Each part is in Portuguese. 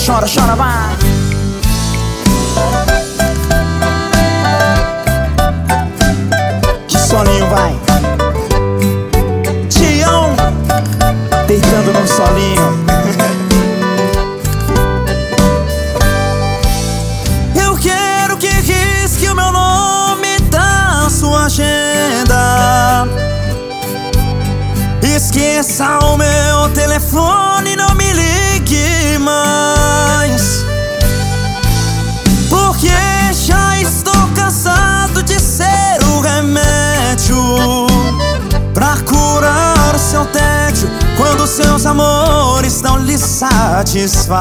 chora, chora, vai. De solinho, vai. Tião, deitando no solinho. Eu quero que risque o meu nome da sua agenda. Esqueça o meu telefone, não me ligue mais, porque já estou cansado de ser o remédio pra curar o seu tédio quando seus amores não lhe satisfaz.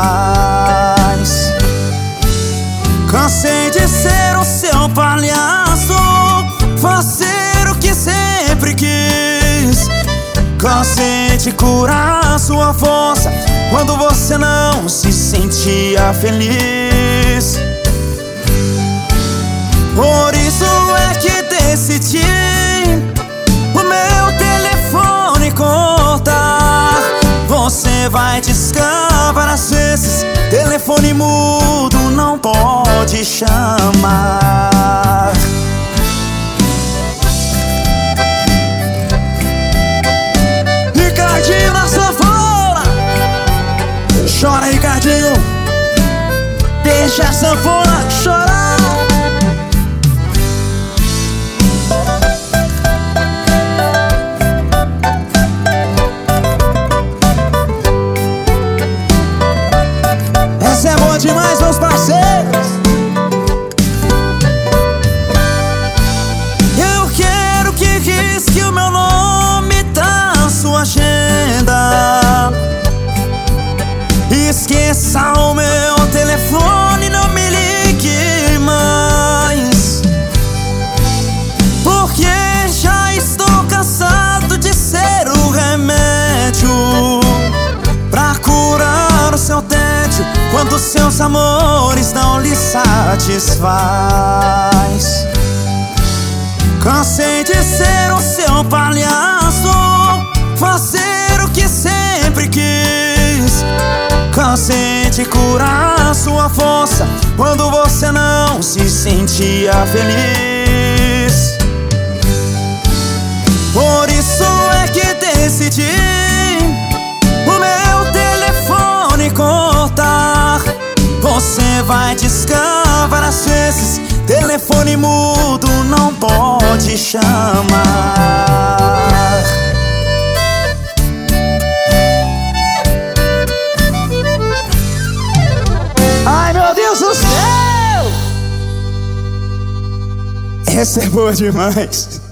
Cansei de ser o seu palhaço, fazer o que sempre quis. Cansei de curar sua força quando você não se sentia feliz. Por isso é que decidi o meu telefone cortar. Você vai discar várias vezes, telefone mudo não pode chamar. Ricardinho na sanfona, chora, Ricardinho, deixa a sanfona chorar. Essa é boa demais, meus parceiros. Eu quero que risque o meu nome da sua agenda. Esqueça o meu telefone, não me ligue mais, porque já estou cansado de ser o remédio pra curar o seu tédio quando seus amores não lhe satisfaz. Cansei de ser o seu palhaço, fazer o que sempre quis. Cansei de curar sua força quando você não se sentia feliz. Por isso é que decidi o meu telefone cortar. Você vai discar várias vezes, telefone mudo não pode chamar. Ai, meu Deus do céu! Essa é boa demais.